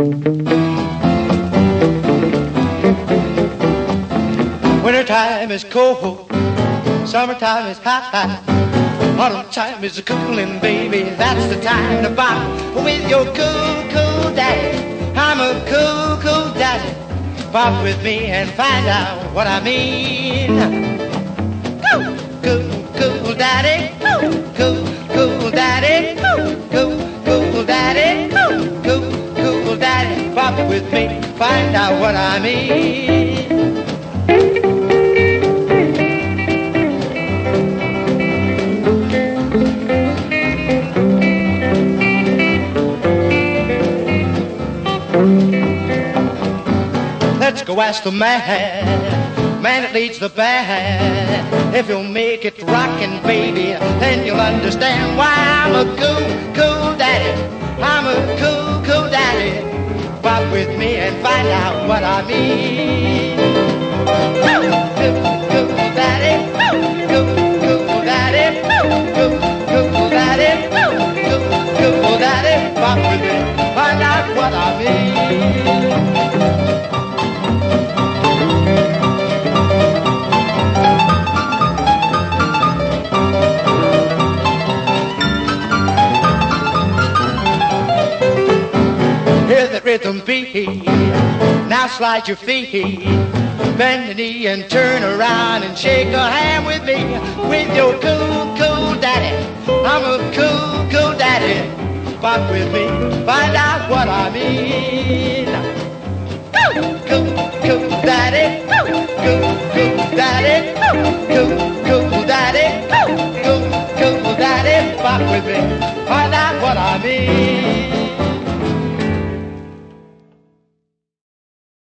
Wintertime is cold, summertime is hot, autumn time is cooling, baby. That's the time to bop with your cool, cool daddy. I'm a cool, cool daddy. Bop with me and find out what I mean. Cool, cool, cool daddy. Cool, cool daddy. Cool, cool daddy. Cool, cool daddy. Bop with me, find out what I mean. Let's go ask the man that leads the band. If you'll make it rockin', baby, then you'll understand why I'm a cool, cool daddy. I'm a cool, cool daddy. Bop with me and find out what I mean. Cool, cool, cool daddy. Cool, cool daddy. Cool, cool daddy. Cool, cool daddy. Bop with me, find out what I mean. Hear that rhythm beat, now slide your feet, bend the knee and turn around and shake a hand with me, with your cool, cool daddy. I'm a cool, cool daddy. Bop with me, find out what I mean. Cool, cool, cool daddy. Cool, cool daddy. Cool, cool daddy. Cool, cool daddy. Bop with me, find out what I mean.